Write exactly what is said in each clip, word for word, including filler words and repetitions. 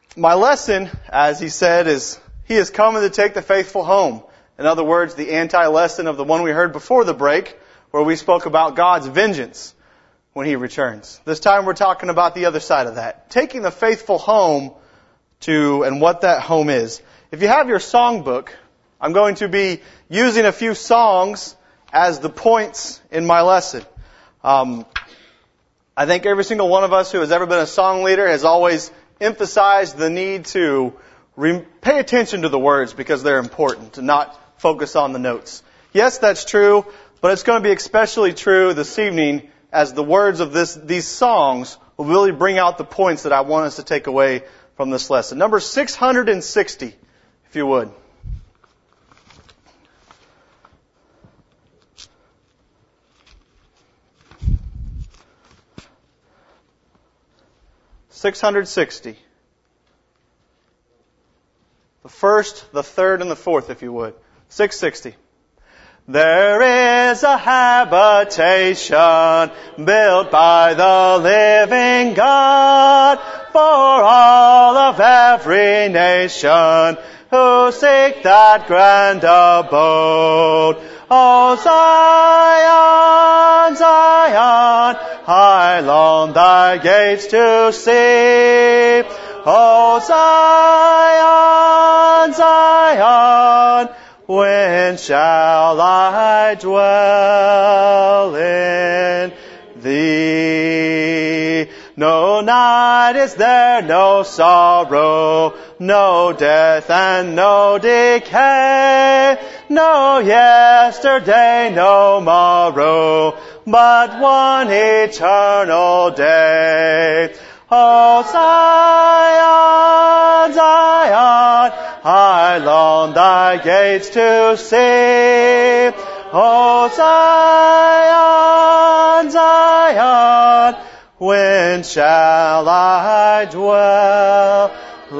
my lesson, as he said, is he is coming to take the faithful home. In other words, the anti-lesson of the one we heard before the break, where we spoke about God's vengeance when he returns. This time we're talking about the other side of that. Taking the faithful home to, and what that home is. If you have your songbook, I'm going to be using a few songs as the points in my lesson. Um, I think every single one of us who has ever been a song leader has always emphasized the need to re- pay attention to the words because they're important, to not focus on the notes. Yes, that's true, but it's going to be especially true this evening as the words of this these songs will really bring out the points that I want us to take away from this lesson. Number six hundred sixty, if you would. six hundred sixty. The first, the third, and the fourth, if you would. six sixty. There is a habitation built by the living God for all of every nation who seek that grand abode. O Zion, Zion, I long thy gates to see. O Zion, Zion, when shall I dwell in thee? No night is there, no sorrow, no death and no decay, no yesterday, no morrow, but one eternal day. O Zion, Zion, I long thy gates to see. O Zion, Zion, when shall I dwell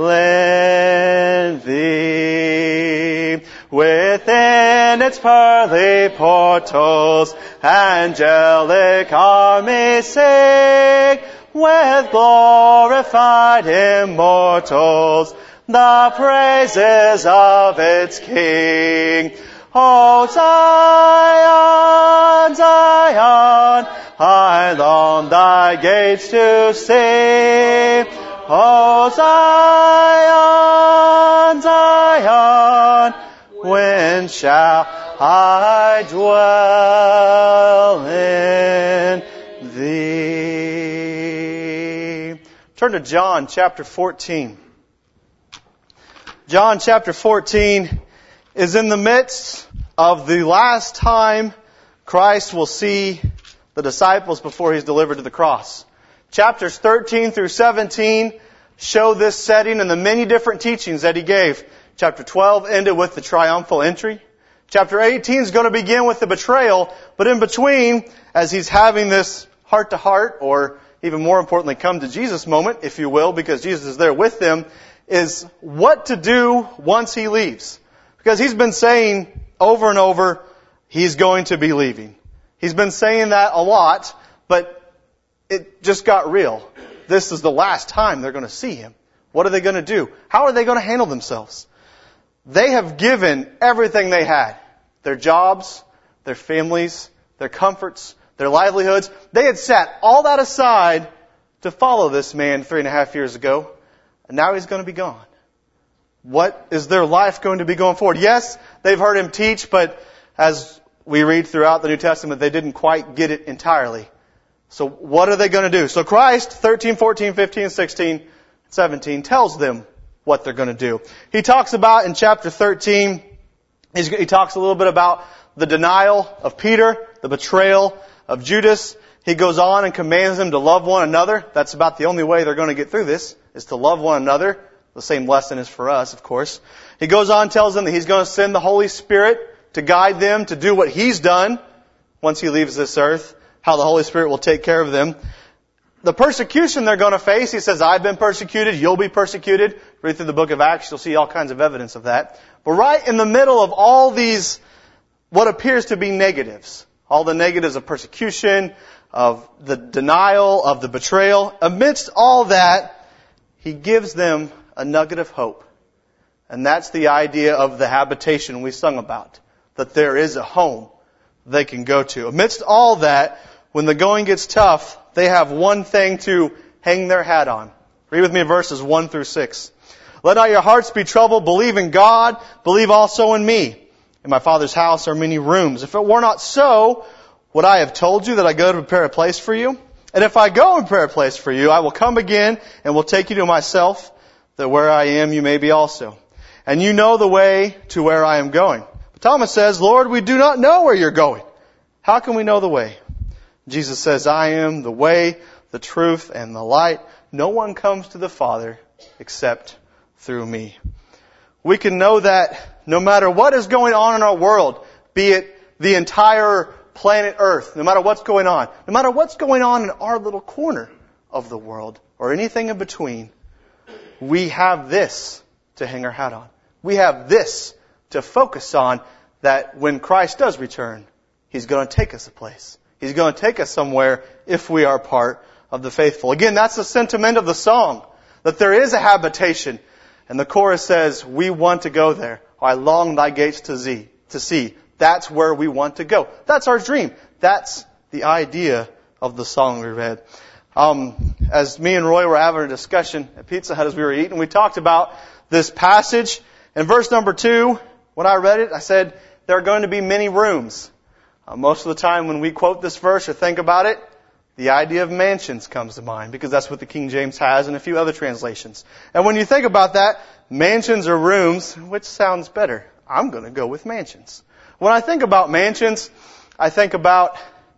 in thee? Within its pearly portals, angelic armies sing, with glorified immortals, the praises of its King. O Zion, Zion, I long thy gates to see. O Zion, Zion, when shall I dwell in thee? Turn to John chapter fourteen. John chapter fourteen is in the midst of the last time Christ will see the disciples before he's delivered to the cross. Chapters thirteen through seventeen show this setting and the many different teachings that he gave. Chapter twelve ended with the triumphal entry. Chapter eighteen is going to begin with the betrayal, but in between, as he's having this heart-to-heart, or even more importantly, come to Jesus moment, if you will, because Jesus is there with them, is what to do once he leaves. Because he's been saying over and over, he's going to be leaving. He's been saying that a lot, but it just got real. This is the last time they're going to see him. What are they going to do? How are they going to handle themselves? They have given everything they had. Their jobs, their families, their comforts, their livelihoods. They had set all that aside to follow this man three and a half years ago. And now he's going to be gone. What is their life going to be going forward? Yes, they've heard him teach, but as we read throughout the New Testament, they didn't quite get it entirely. So what are they going to do? So Christ, thirteen, fourteen, fifteen, sixteen, seventeen, tells them what they're going to do. He talks about in chapter thirteen, he talks a little bit about the denial of Peter, the betrayal of Judas. He goes on and commands them to love one another. That's about the only way they're going to get through this, is to love one another. The same lesson is for us, of course. He goes on and tells them that he's going to send the Holy Spirit to guide them to do what he's done once he leaves this earth, how the Holy Spirit will take care of them. The persecution they're going to face, he says, I've been persecuted, you'll be persecuted. Read through the book of Acts, you'll see all kinds of evidence of that. But right in the middle of all these, what appears to be negatives, all the negatives of persecution, of the denial, of the betrayal, amidst all that, He gives them a nugget of hope. And that's the idea of the habitation we sung about. That there is a home they can go to. Amidst all that, when the going gets tough, they have one thing to hang their hat on. Read with me verses one through six. Let not your hearts be troubled. Believe in God. Believe also in me. In my Father's house are many rooms. If it were not so, would I have told you that I go to prepare a place for you? And if I go and prepare a place for you, I will come again and will take you to myself, that where I am you may be also. And you know the way to where I am going. But Thomas says, Lord, we do not know where you're going. How can we know the way? Jesus says, I am the way, the truth, and the light. No one comes to the Father except through me. We can know that no matter what is going on in our world, be it the entire planet Earth, no matter what's going on, no matter what's going on in our little corner of the world, or anything in between, we have this to hang our hat on. We have this to focus on, that when Christ does return, He's going to take us a place. He's going to take us somewhere if we are part of the faithful. Again, that's the sentiment of the song, that there is a habitation. And the chorus says, we want to go there. I long thy gates to see. To see. That's where we want to go. That's our dream. That's the idea of the song we read. Um, as me and Roy were having a discussion at Pizza Hut as we were eating, we talked about this passage. In verse number two, when I read it, I said, there are going to be many rooms. Uh, most of the time when we quote this verse or think about it, the idea of mansions comes to mind, because that's what the King James has and a few other translations. And when you think about that, mansions or rooms, which sounds better? I'm going to go with mansions. When I think about mansions, I think about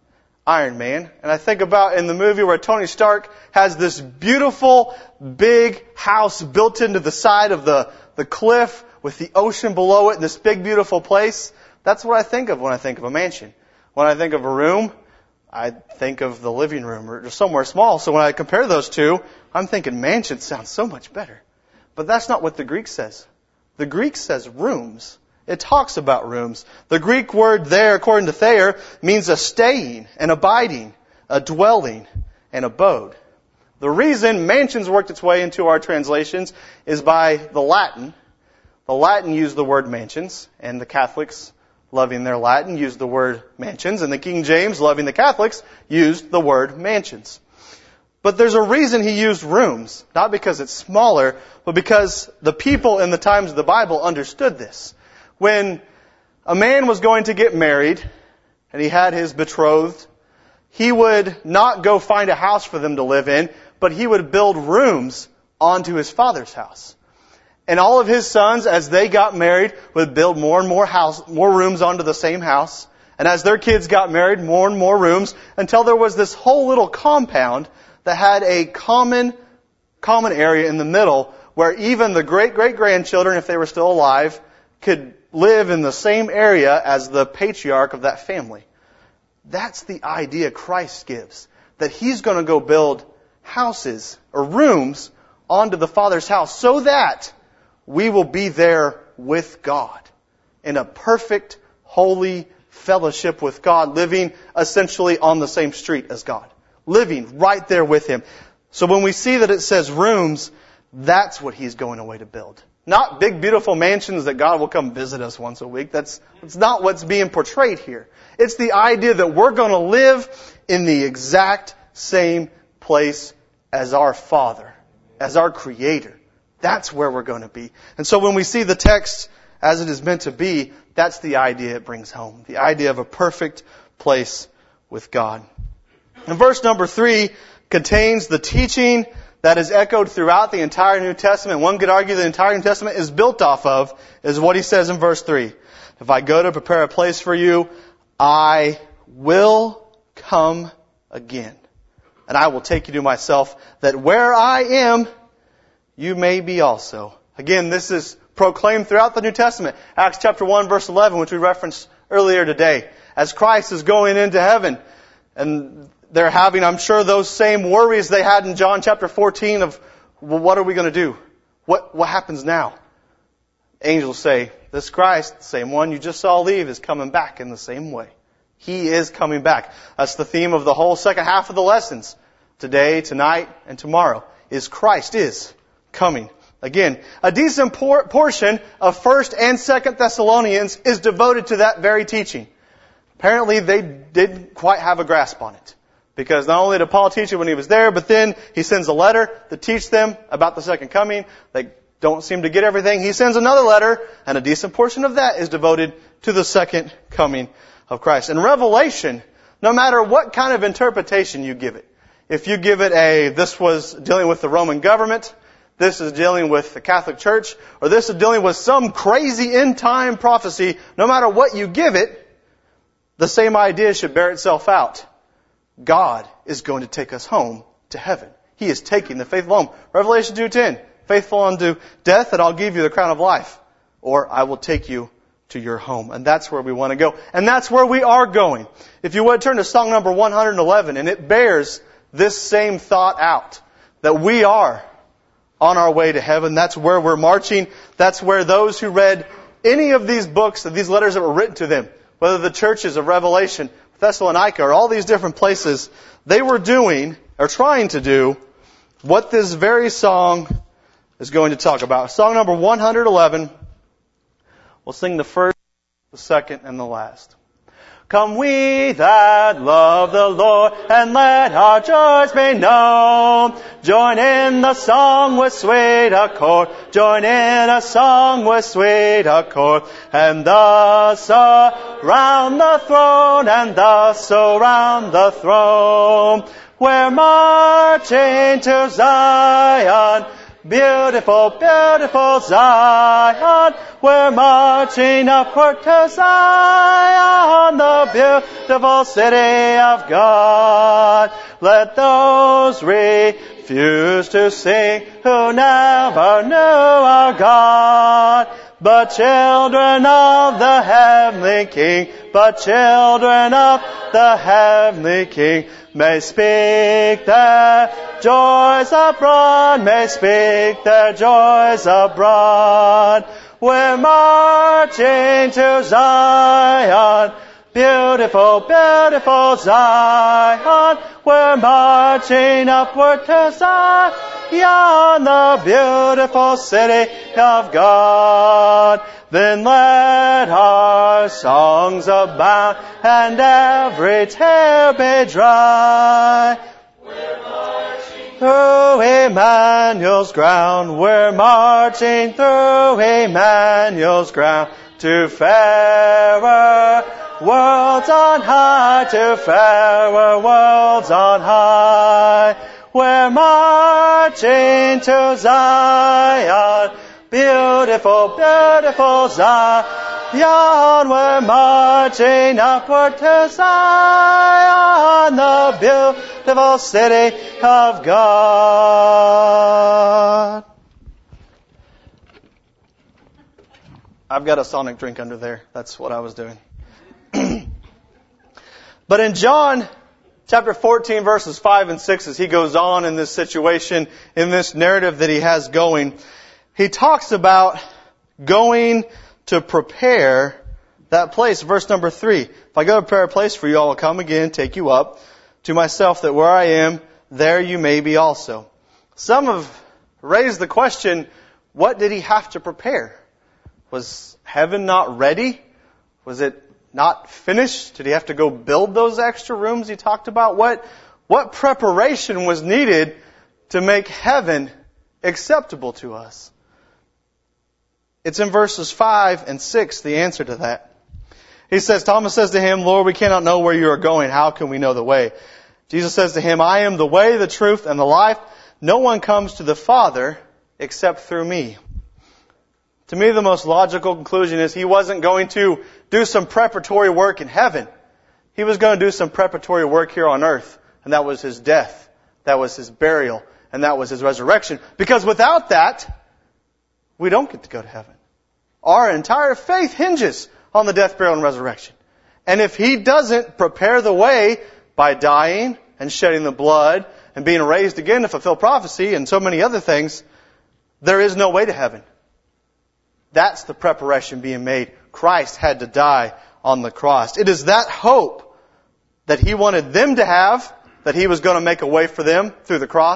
Iron Man. And I think about in the movie where Tony Stark has this beautiful, big house built into the side of the, the cliff with the ocean below it and this big, beautiful place. That's what I think of when I think of a mansion. When I think of a room, I think of the living room or somewhere small. So when I compare those two, I'm thinking mansion sounds so much better. But that's not what the Greek says. The Greek says rooms. It talks about rooms. The Greek word there, according to Thayer, means a staying, an abiding, a dwelling, an abode. The reason mansions worked its way into our translations is by the Latin. The Latin used the word mansions, and the Catholics, loving their Latin, used the word mansions, and the King James, loving the Catholics, used the word mansions. But there's a reason he used rooms, not because it's smaller, but because the people in the times of the Bible understood this. When a man was going to get married, and he had his betrothed, he would not go find a house for them to live in, but he would build rooms onto his father's house. And all of his sons, as they got married, would build more and more house, more rooms onto the same house. And as their kids got married, more and more rooms, until there was this whole little compound that had a common, common area in the middle, where even the great-great-grandchildren, if they were still alive, could live in the same area as the patriarch of that family. That's the idea Christ gives. That He's going to go build houses or rooms onto the Father's house so that we will be there with God in a perfect, holy fellowship with God, living essentially on the same street as God. Living right there with Him. So when we see that it says rooms, that's what He's going away to build. Not big, beautiful mansions that God will come visit us once a week. That's, that's not what's being portrayed here. It's the idea that we're going to live in the exact same place as our Father, as our Creator. That's where we're going to be. And so when we see the text as it is meant to be, that's the idea it brings home. The idea of a perfect place with God. And verse number three contains the teaching that is echoed throughout the entire New Testament. One could argue the entire New Testament is built off of, is what he says in verse three. If I go to prepare a place for you, I will come again. And I will take you to myself, that where I am, you may be also. Again, this is proclaimed throughout the New Testament. Acts chapter one, verse eleven, which we referenced earlier today. As Christ is going into heaven, and they're having, I'm sure, those same worries they had in John chapter fourteen of, well, what are we going to do? What, what happens now? Angels say, this Christ, the same one you just saw leave, is coming back in the same way. He is coming back. That's the theme of the whole second half of the lessons. Today, tonight, and tomorrow is Christ is coming. Again, a decent por- portion of First and Second Thessalonians is devoted to that very teaching. Apparently they didn't quite have a grasp on it. Because not only did Paul teach it when he was there, but then he sends a letter to teach them about the second coming. They don't seem to get everything. He sends another letter, and a decent portion of that is devoted to the second coming of Christ. And Revelation, no matter what kind of interpretation you give it, if you give it a, this was dealing with the Roman government, this is dealing with the Catholic Church, or this is dealing with some crazy end-time prophecy, no matter what you give it, the same idea should bear itself out. God is going to take us home to heaven. He is taking the faithful home. Revelation two ten, faithful unto death, and I'll give you the crown of life. Or I will take you to your home. And that's where we want to go. And that's where we are going. If you would turn to song number one hundred eleven, and it bears this same thought out. That we are on our way to heaven. That's where we're marching. That's where those who read any of these books, these letters that were written to them, whether the churches of Revelation, Thessalonica, or all these different places, they were doing, or trying to do, what this very song is going to talk about. Song number one hundred eleven. We'll sing the first, the second, and the last. Come we that love the Lord, and let our joys be known. Join in the song with sweet accord. Join in a song with sweet accord. And thus around the throne, and thus around the throne. We're marching to Zion. Beautiful, beautiful Zion. We're marching upward to Zion, the beautiful city of God. Let those refuse to sing who never knew our God. But children of the heavenly King, but children of the heavenly King, may speak their joys abroad, may speak their joys abroad. We're marching to Zion, beautiful, beautiful Zion. We're marching upward to Zion, the beautiful city of God. Then let our songs abound, and every tear be dry. We're marching through Emmanuel's ground. We're marching through Emmanuel's ground to fairer worlds on high, to fairer worlds on high. We're marching to Zion, beautiful, beautiful Zion. We're marching upward to Zion, the beautiful city of God. I've got a sonic drink under there. That's what I was doing. But in John chapter fourteen, verses five and six, as he goes on in this situation, in this narrative that he has going, he talks about going to prepare that place. Verse number three. If I go to prepare a place for you, I will come again, take you up to myself, that where I am, there you may be also. Some have raised the question, what did he have to prepare? Was heaven not ready? Was it not finished? Did he have to go build those extra rooms he talked about? What, what preparation was needed to make heaven acceptable to us? It's in verses five and six, the answer to that. He says, Thomas says to him, Lord, we cannot know where you are going. How can we know the way? Jesus says to him, I am the way, the truth, and the life. No one comes to the Father except through me. To me, the most logical conclusion is he wasn't going to do some preparatory work in heaven. He was going to do some preparatory work here on earth. And that was his death. That was his burial. And that was his resurrection. Because without that, we don't get to go to heaven. Our entire faith hinges on the death, burial, and resurrection. And if he doesn't prepare the way by dying and shedding the blood and being raised again to fulfill prophecy and so many other things, there is no way to heaven. That's the preparation being made. Christ had to die on the cross. It is that hope that he wanted them to have, that he was going to make a way for them through the cross.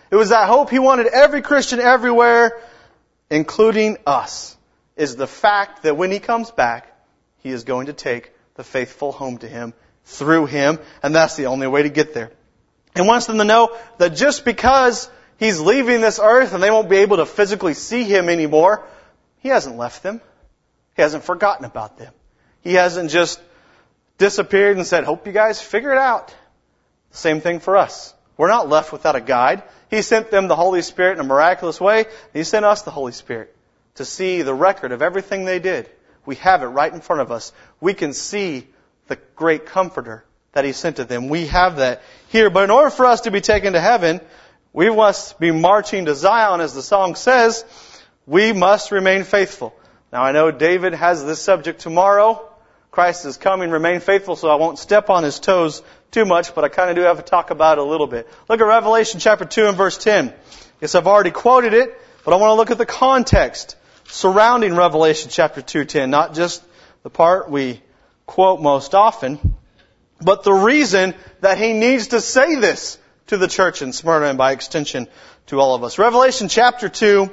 It was that hope He wanted every Christian everywhere, including us, is the fact that when He comes back, He is going to take the faithful home to Him through Him, and that's the only way to get there. He wants them to know that just because He's leaving this earth and they won't be able to physically see Him anymore, He hasn't left them. He hasn't forgotten about them. He hasn't just disappeared and said, hope you guys figure it out. Same thing for us. We're not left without a guide. He sent them the Holy Spirit in a miraculous way. He sent us the Holy Spirit to see the record of everything they did. We have it right in front of us. We can see the great Comforter that He sent to them. We have that here. But in order for us to be taken to heaven, we must be marching to Zion, as the song says. We must remain faithful. Now I know David has this subject tomorrow. Christ is coming, remain faithful, so I won't step on his toes too much, but I kind of do have to talk about it a little bit. Look at Revelation chapter two and verse ten. Yes, I've already quoted it, but I want to look at the context surrounding Revelation chapter two ten, not just the part we quote most often, but the reason that he needs to say this to the church in Smyrna and by extension to all of us. Revelation chapter two,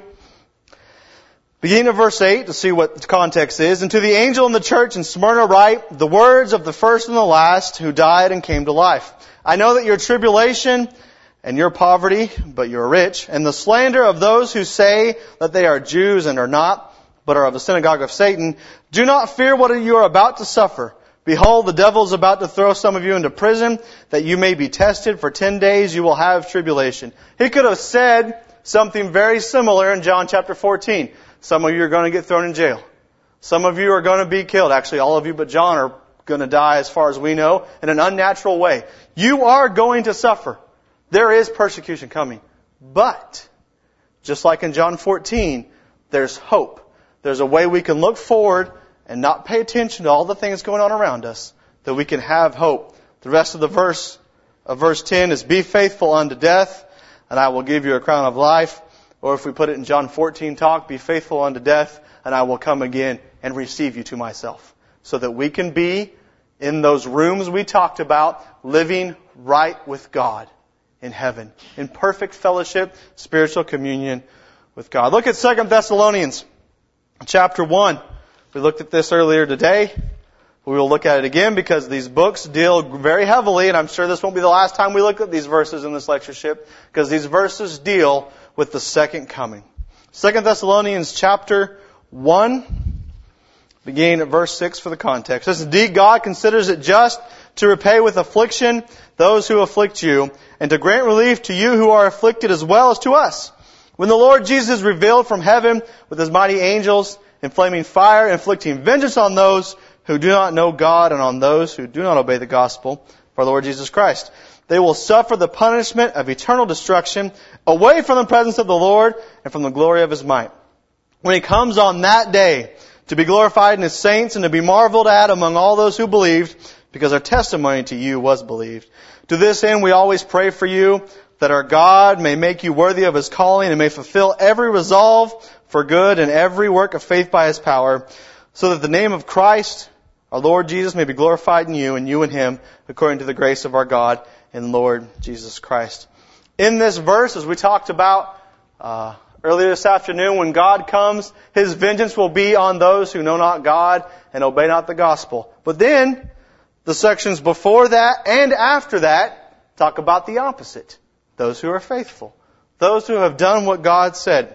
beginning of verse eight, to see what the context is. And to the angel in the church in Smyrna write, the words of the first and the last who died and came to life. I know that your tribulation and your poverty, but you are rich, and the slander of those who say that they are Jews and are not, but are of the synagogue of Satan. Do not fear what you are about to suffer. Behold, the devil is about to throw some of you into prison, that you may be tested. For ten days you will have tribulation. He could have said something very similar in John chapter fourteen. Some of you are going to get thrown in jail. Some of you are going to be killed. Actually, all of you but John are going to die, as far as we know, in an unnatural way. You are going to suffer. There is persecution coming. But, just like in John fourteen, there's hope. There's a way we can look forward and not pay attention to all the things going on around us, that we can have hope. The rest of the verse, of verse ten is, be faithful unto death, and I will give you a crown of life. Or if we put it in John fourteen talk, be faithful unto death, and I will come again and receive you to myself. So that we can be in those rooms we talked about, living right with God in heaven, in perfect fellowship, spiritual communion with God. Look at Second Thessalonians chapter one. We looked at this earlier today. We will look at it again because these books deal very heavily, and I'm sure this won't be the last time we look at these verses in this lectureship, because these verses deal with the second coming. Second Thessalonians chapter one, beginning at verse six for the context. It says, indeed, God considers it just to repay with affliction those who afflict you, and to grant relief to you who are afflicted as well as to us. When the Lord Jesus is revealed from heaven with His mighty angels in flaming fire, inflicting vengeance on those who do not know God and on those who do not obey the gospel of our Lord Jesus Christ. They will suffer the punishment of eternal destruction away from the presence of the Lord and from the glory of His might. When He comes on that day to be glorified in His saints and to be marveled at among all those who believed, because our testimony to you was believed. To this end we always pray for you, that our God may make you worthy of His calling and may fulfill every resolve for good and every work of faith by His power, so that the name of Christ, our Lord Jesus, may be glorified in you and you in Him, according to the grace of our God and Lord Jesus Christ. In this verse, as we talked about uh, earlier this afternoon, when God comes, His vengeance will be on those who know not God and obey not the gospel. But then, the sections before that and after that talk about the opposite. Those who are faithful. Those who have done what God said.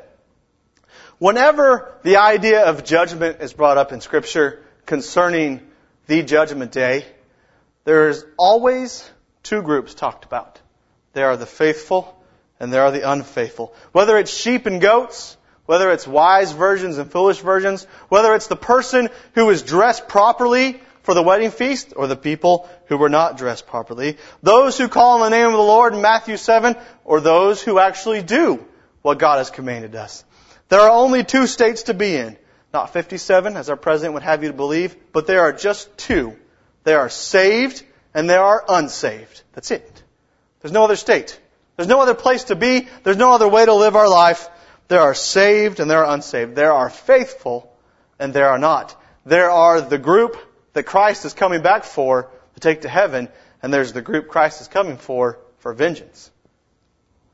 Whenever the idea of judgment is brought up in Scripture concerning the judgment day, there is always two groups talked about. There are the faithful and there are the unfaithful. Whether it's sheep and goats, whether it's wise virgins and foolish virgins, whether it's the person who is dressed properly for the wedding feast or the people who were not dressed properly, those who call on the name of the Lord in Matthew seven, or those who actually do what God has commanded us. There are only two states to be in. Not fifty-seven, as our president would have you to believe, but there are just two. There are saved and there are unsaved. That's it. There's no other state. There's no other place to be. There's no other way to live our life. There are saved and there are unsaved. There are faithful and there are not. There are the group that Christ is coming back for to take to heaven, and there's the group Christ is coming for for vengeance.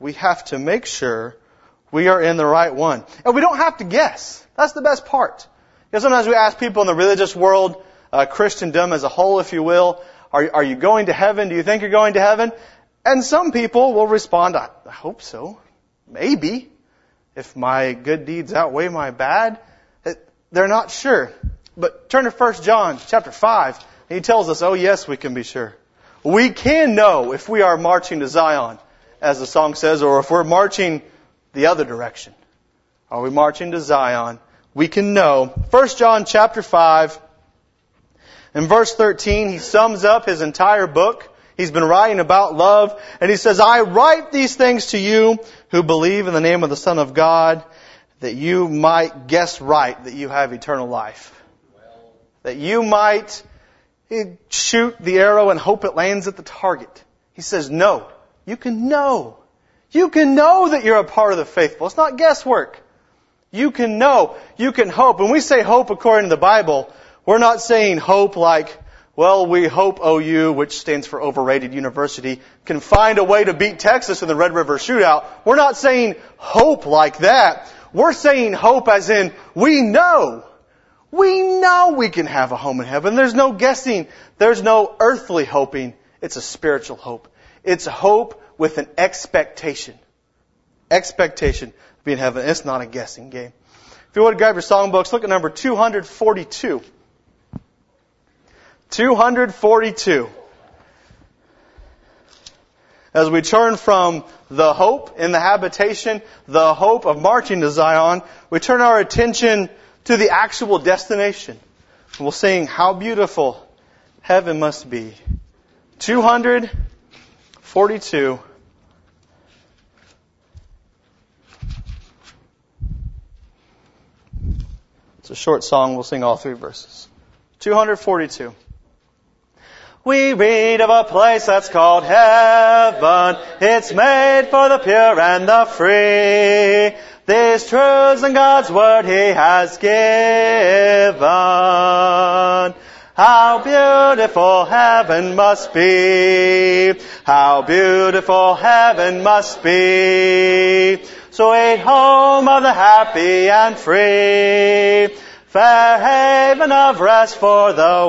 we have to make sure we are in the right one. And we don't have to guess. That's the best part. You know, sometimes we ask people in the religious world, uh, Christendom as a whole, if you will, are, are you going to heaven? Do you think you're going to heaven? And some people will respond, I, I hope so. Maybe. If my good deeds outweigh my bad. They're not sure. But turn to First John chapter five. And he tells us, oh yes, we can be sure. We can know if we are marching to Zion, as the song says, or if we're marching the other direction. Are we marching to Zion? We can know. First John chapter five, in verse thirteen, he sums up his entire book. He's been writing about love, and he says, I write these things to you who believe in the name of the Son of God, that you might guess right that you have eternal life. That you might shoot the arrow and hope it lands at the target. He says, no. You can know. You can know that you're a part of the faithful. It's not guesswork. You can know. You can hope. When we say hope according to the Bible, we're not saying hope like, well, we hope O U, which stands for Overrated University, can find a way to beat Texas in the Red River Shootout. We're not saying hope like that. We're saying hope as in we know. We know we can have a home in heaven. There's no guessing. There's no earthly hoping. It's a spiritual hope. It's a hope with an expectation. Expectation of being in heaven. It's not a guessing game. If you would grab your songbooks, look at number two forty-two. two forty-two. As we turn from the hope in the habitation, the hope of marching to Zion, we turn our attention to the actual destination. We'll sing, how beautiful heaven must be. two forty-two. It's a short song. We'll sing all three verses. two forty-two. We read of a place that's called heaven. It's made for the pure and the free. These truths in God's Word He has given. How beautiful heaven must be. How beautiful heaven must be. Sweet home of the happy and free. Fair haven of rest for the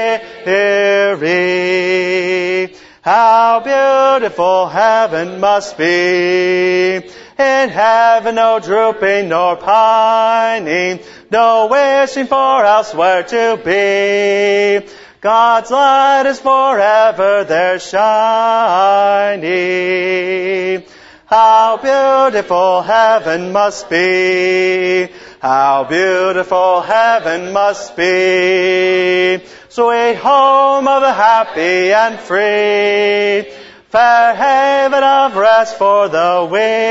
weary. How beautiful heaven must be. In heaven no drooping nor pining, no wishing for elsewhere to be. God's light is forever there shining. How beautiful heaven must be. How beautiful heaven must be. Sweet home of the happy and free. Fair haven of rest for the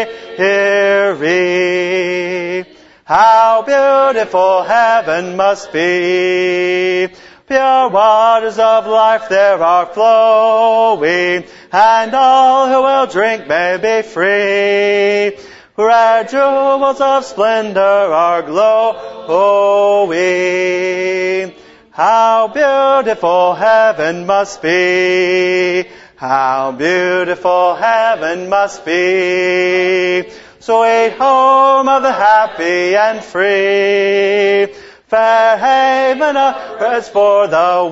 weary. How beautiful heaven must be. Pure waters of life there are flowing, and all who will drink may be free. Rare jewels of splendor are glowing. How beautiful heaven must be. How beautiful heaven must be. Sweet home of the happy and free. Fair haven of rest for the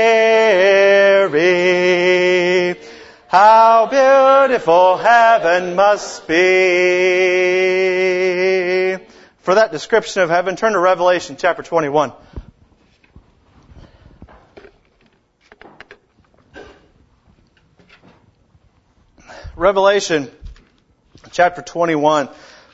weary. How beautiful heaven must be. For that description of heaven, turn to Revelation chapter twenty-one. Revelation chapter twenty-one.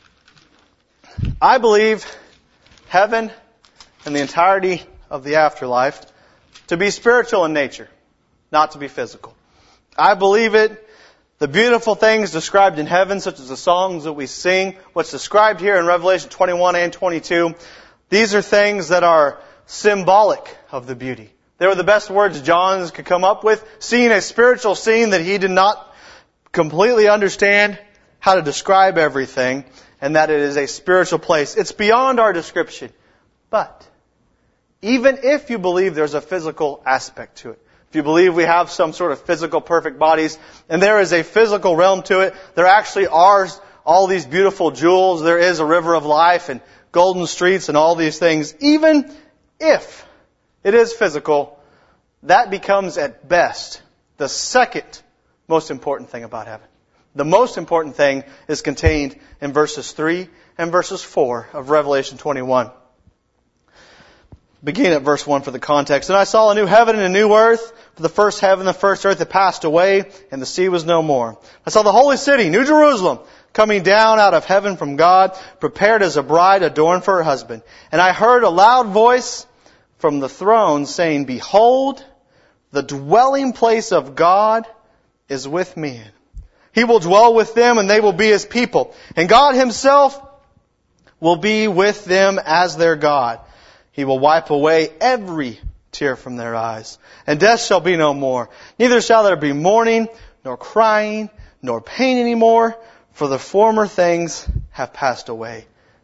I believe heaven and the entirety of the afterlife to be spiritual in nature, not to be physical. I believe it. The beautiful things described in heaven, such as the songs that we sing, what's described here in Revelation twenty-one and twenty-two, these are things that are symbolic of the beauty. They were the best words John could come up with, seeing a spiritual scene that he did not completely understand how to describe everything, and that it is a spiritual place. It's beyond our description. But even if you believe there's a physical aspect to it, if you believe we have some sort of physical perfect bodies, and there is a physical realm to it, there actually are all these beautiful jewels, there is a river of life and golden streets and all these things. Even if it is physical, that becomes at best the second most important thing about heaven. The most important thing is contained in verses three and verses four of Revelation twenty-one. Begin at verse one for the context. And I saw a new heaven and a new earth, for the first heaven and the first earth had passed away, and the sea was no more. I saw the holy city, New Jerusalem, coming down out of heaven from God, prepared as a bride adorned for her husband. And I heard a loud voice from the throne saying, Behold, the dwelling place of God is with men. He will dwell with them, and they will be His people. And God Himself will be with them as their God. He will wipe away every tear from their eyes. And death shall be no more. Neither shall there be mourning, nor crying, nor pain anymore, for the former things have passed away.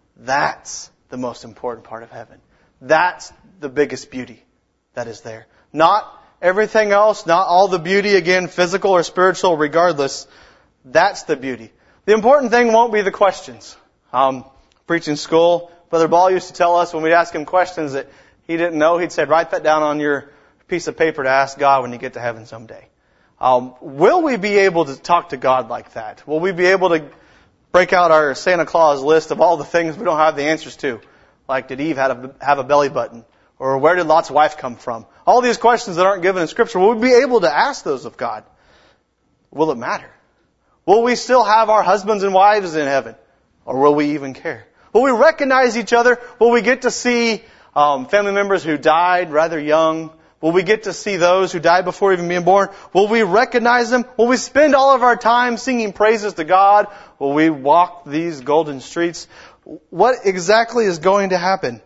That's the most important part of heaven. That's the biggest beauty that is there. Not everything else, not all the beauty, again, physical or spiritual, regardless. That's the beauty. The important thing won't be the questions. Um, preaching school, Brother Ball used to tell us when we'd ask him questions that he didn't know, he'd say, write that down on your piece of paper to ask God when you get to heaven someday. Um, will we be able to talk to God like that? Will we be able to break out our Santa Claus list of all the things we don't have the answers to? Like, did Eve have a, have a belly button? Or where did Lot's wife come from? All these questions that aren't given in Scripture, will we be able to ask those of God? Will it matter? Will we still have our husbands and wives in heaven? Or will we even care? Will we recognize each other? Will we get to see um, family members who died rather young? Will we get to see those who died before even being born? Will we recognize them? Will we spend all of our time singing praises to God? Will we walk these golden streets? What exactly is going to happen?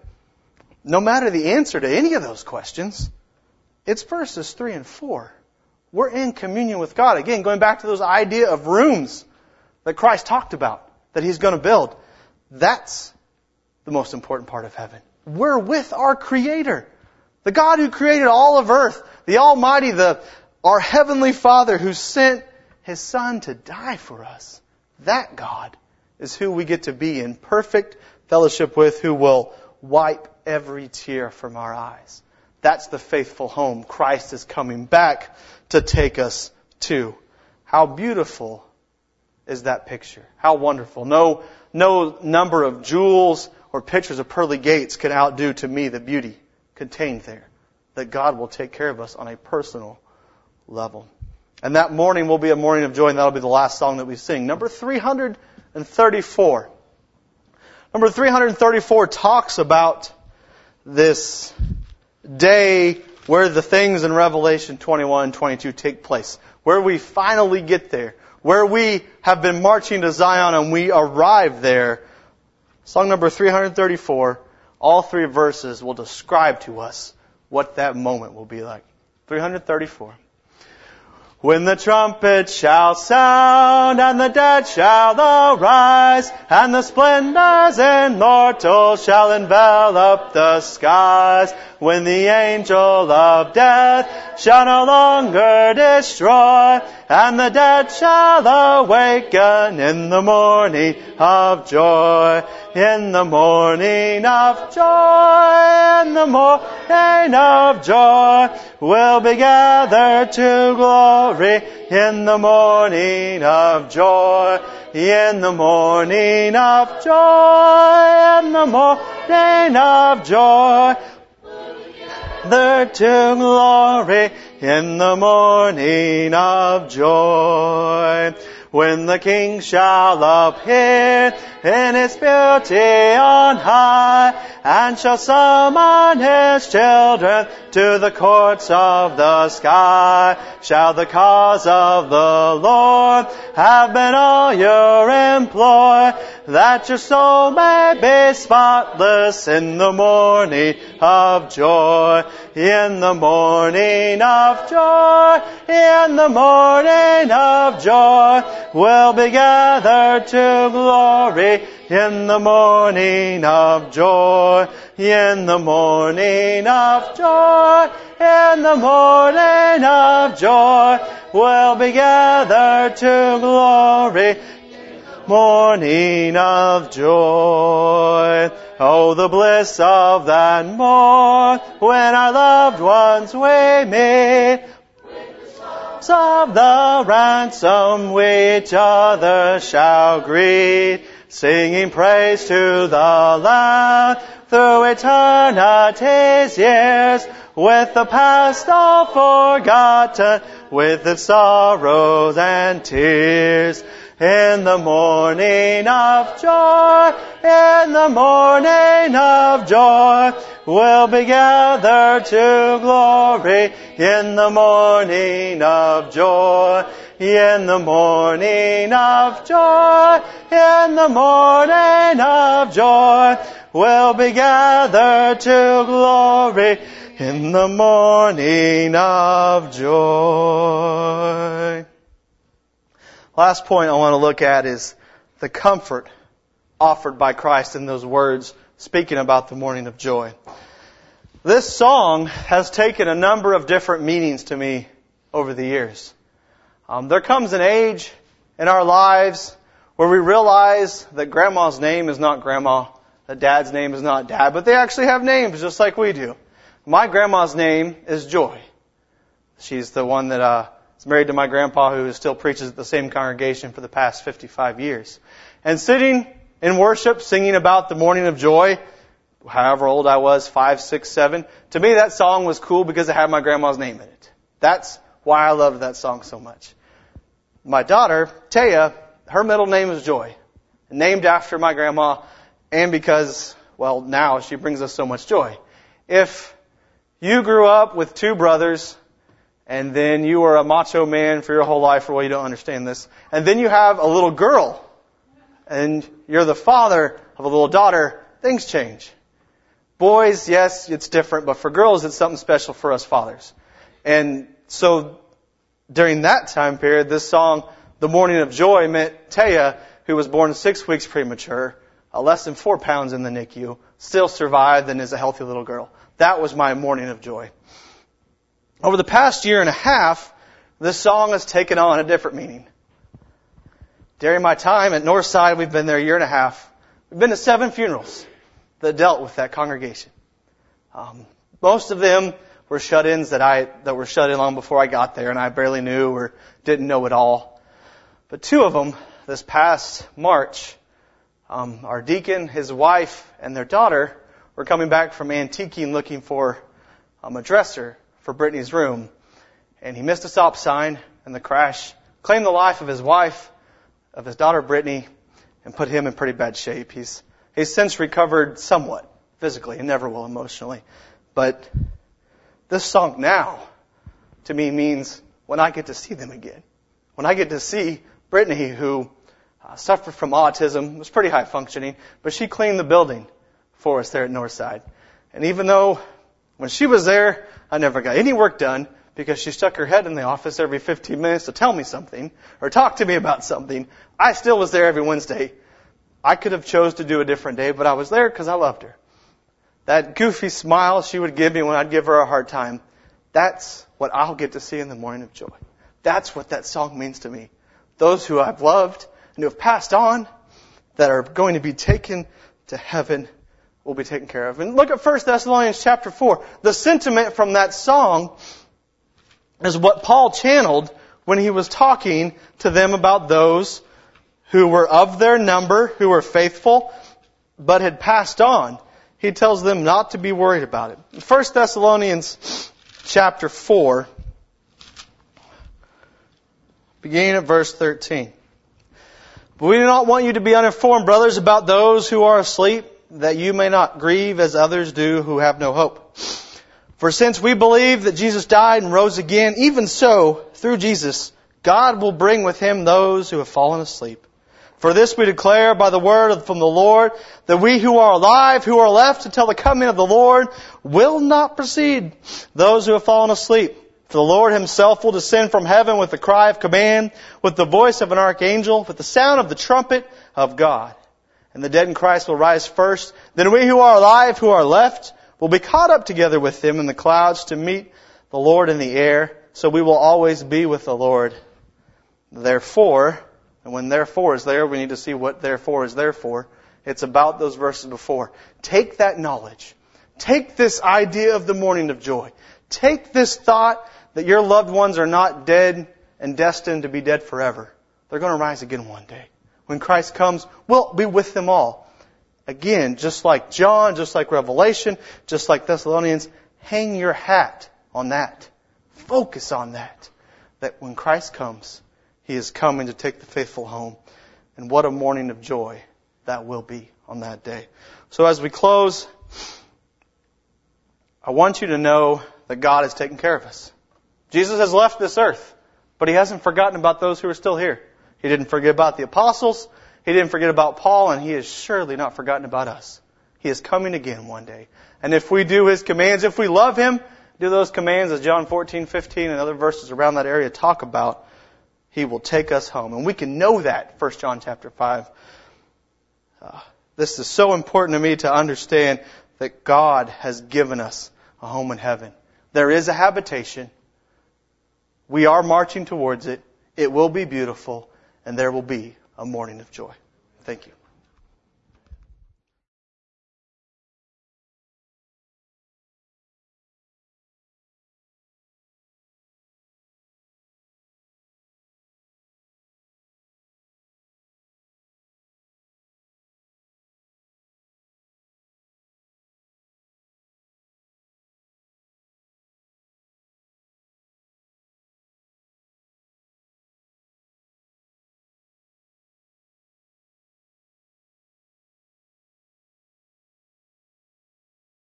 No matter the answer to any of those questions, it's verses three and four. We're in communion with God. Again, going back to those idea of rooms that Christ talked about, that He's going to build. That's the most important part of heaven. We're with our Creator. The God who created all of earth. The Almighty, the, our Heavenly Father who sent His Son to die for us. That God is who we get to be in perfect fellowship with, who will wipe every tear from our eyes. That's the faithful home Christ is coming back to take us to. How beautiful is that picture? How wonderful. No, no number of jewels or pictures of pearly gates can outdo to me the beauty contained there. That God will take care of us on a personal level. And that morning will be a morning of joy, and that'll be the last song that we sing. Number three hundred thirty-four. Number three hundred thirty-four talks about this day where the things in Revelation twenty-one and twenty-two take place. Where we finally get there. Where we have been marching to Zion and we arrive there. Song number three hundred thirty-four, all three verses will describe to us what that moment will be like. three hundred thirty-four. When the trumpet shall sound, and the dead shall arise, and the splendors immortal shall envelop the skies, when the angel of death shall no longer destroy, and the dead shall awaken in the morning of joy, in the morning of joy, in the morning of joy, we'll be gathered to glory. In the morning of joy, in the morning of joy, in the morning of joy, there to glory, in the morning of joy. When the King shall appear in His beauty on high, and shall summon His children to the courts of the sky, shall the cause of the Lord have been all your employ, that your soul may be spotless in the morning of joy, in the morning of joy, in the morning of joy. will be gathered to glory in the morning of joy, in the morning of joy, in the morning of joy, will be gathered to glory, morning of joy. Oh, the bliss of that morn, when our loved ones we meet, of the ransom we each other shall greet, singing praise to the Lamb through eternity's years, with the past all forgotten, with its sorrows and tears. In the morning of joy, in the morning of joy, we'll be gathered to glory. In the morning of joy, in the morning of joy, in the morning of joy, we'll be gathered to glory. In the morning of joy. Last point I want to look at is the comfort offered by Christ in those words speaking about the morning of joy. This song has taken a number of different meanings to me over the years. Um, there comes an age in our lives where we realize that Grandma's name is not Grandma, that Dad's name is not Dad, but they actually have names just like we do. My grandma's name is Joy. She's the one that uh, is married to my grandpa, who still preaches at the same congregation for the past fifty-five years. And sitting in worship, singing about the morning of joy, however old I was, five, six, seven, to me that song was cool because it had my grandma's name in it. That's why I loved that song so much. My daughter, Taya, her middle name is Joy, named after my grandma, and because, well, now she brings us so much joy. If you grew up with two brothers, and then you were a macho man for your whole life, for well, you don't understand this, and then you have a little girl, and you're the father of a little daughter, things change. Boys, yes, it's different, but for girls, it's something special for us fathers. And so, during that time period, this song, The Morning of Joy, meant Taya, who was born six weeks premature, uh, less than four pounds in the N I C U, still survived and is a healthy little girl. That was my morning of joy. Over the past year and a half, this song has taken on a different meaning. During my time at Northside, we've been there a year and a half. We've been to seven funerals that dealt with that congregation. Um, most of them were shut-ins that I that were shut in long before I got there, and I barely knew or didn't know at all. But two of them, this past March, um, our deacon, his wife, and their daughter were coming back from antiquing looking for um, a dresser for Brittany's room. And he missed a stop sign, and the crash claimed the life of his wife, of his daughter Brittany, and put him in pretty bad shape. He's he's since recovered somewhat physically and never will emotionally. But this song now, to me, means when I get to see them again. When I get to see Brittany, who uh, suffered from autism, was pretty high functioning, but she cleaned the building for us there at Northside. And even though when she was there, I never got any work done because she stuck her head in the office every fifteen minutes to tell me something or talk to me about something, I still was there every Wednesday. I could have chose to do a different day, but I was there because I loved her. That goofy smile she would give me when I'd give her a hard time, that's what I'll get to see in the morning of joy. That's what that song means to me. Those who I've loved and who have passed on, that are going to be taken to heaven, will be taken care of. And look at First Thessalonians chapter four. The sentiment from that song is what Paul channeled when he was talking to them about those who were of their number, who were faithful, but had passed on. He tells them not to be worried about it. First Thessalonians chapter four, beginning at verse thirteen. But we do not want you to be uninformed, brothers, about those who are asleep, that you may not grieve as others do who have no hope. For since we believe that Jesus died and rose again, even so, through Jesus, God will bring with Him those who have fallen asleep. For this we declare by the word from the Lord, that we who are alive, who are left until the coming of the Lord, will not precede those who have fallen asleep. For the Lord himself will descend from heaven with the cry of command, with the voice of an archangel, with the sound of the trumpet of God. And the dead in Christ will rise first. Then we who are alive, who are left, will be caught up together with them in the clouds to meet the Lord in the air. So we will always be with the Lord. Therefore, and when therefore is there, we need to see what therefore is there for. It's about those verses before. Take that knowledge. Take this idea of the morning of joy. Take this thought that your loved ones are not dead and destined to be dead forever. They're going to rise again one day. When Christ comes, we'll be with them all. Again, just like John, just like Revelation, just like Thessalonians, hang your hat on that. Focus on that. That when Christ comes, He is coming to take the faithful home. And what a morning of joy that will be on that day. So as we close, I want you to know that God has taken care of us. Jesus has left this earth, but He hasn't forgotten about those who are still here. He didn't forget about the apostles. He didn't forget about Paul, and He has surely not forgotten about us. He is coming again one day. And if we do His commands, if we love Him, do those commands as John fourteen, fifteen and other verses around that area talk about, He will take us home. And we can know that, First John chapter five. Uh, this is so important to me to understand that God has given us a home in heaven. There is a habitation. We are marching towards it. It will be beautiful. And there will be a morning of joy. Thank you.